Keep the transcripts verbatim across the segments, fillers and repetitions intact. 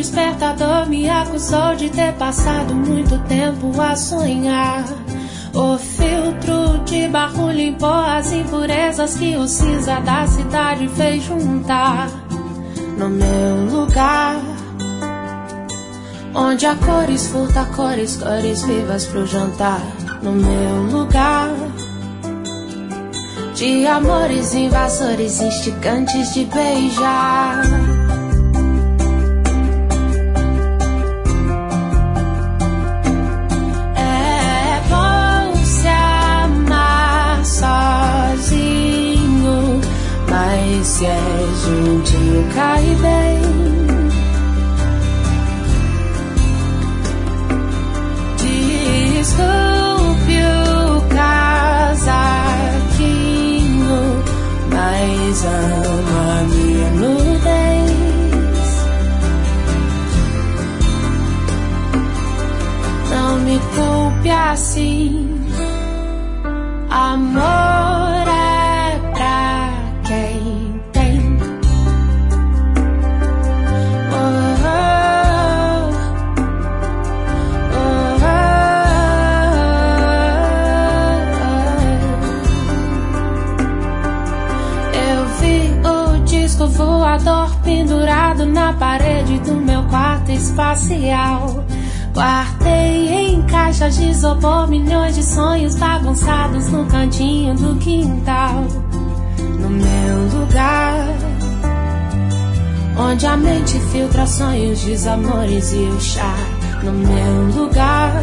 despertador me acusou de ter passado muito tempo a sonhar. O filtro de barro limpou as impurezas que o cinza da cidade fez juntar. No meu lugar, onde há cores, furta cores, cores vivas pro jantar. No meu lugar, de amores invasores instigantes de beijar. É bom se amar sozinho, mas se é juntinho cai bem. Desculpe o casaquinho, mas amo a minha nudez. Não me culpe assim, amor é pra quem tem. Oh, oh, oh, oh. Eu vi o disco voador pendurado na parede do meu quarto espacial. Guardei em caixas de isopor milhões de sonhos bagunçados no cantinho do quintal. No meu lugar, onde a mente filtra sonhos, desamores e o chá. No meu lugar,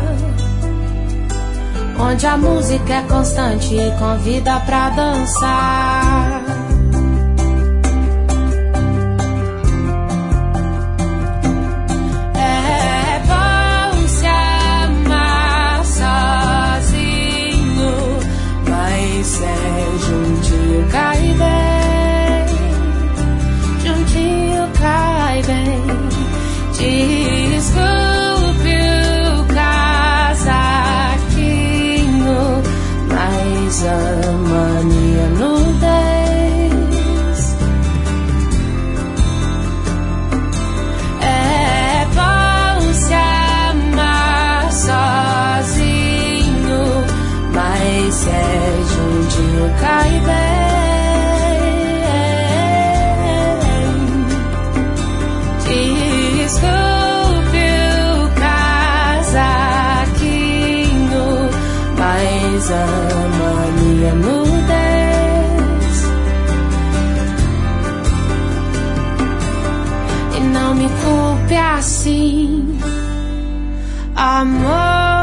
onde a música é constante e convida pra dançar. Juntinho cai bem, juntinho cai bem. Desculpe o casaquinho, mas ama a minha nudez. É bom se amar sozinho, mas se é juntinho cai bem. Desculpe o casaquinho, mas ama a minha nudez. E não me culpe assim, amor.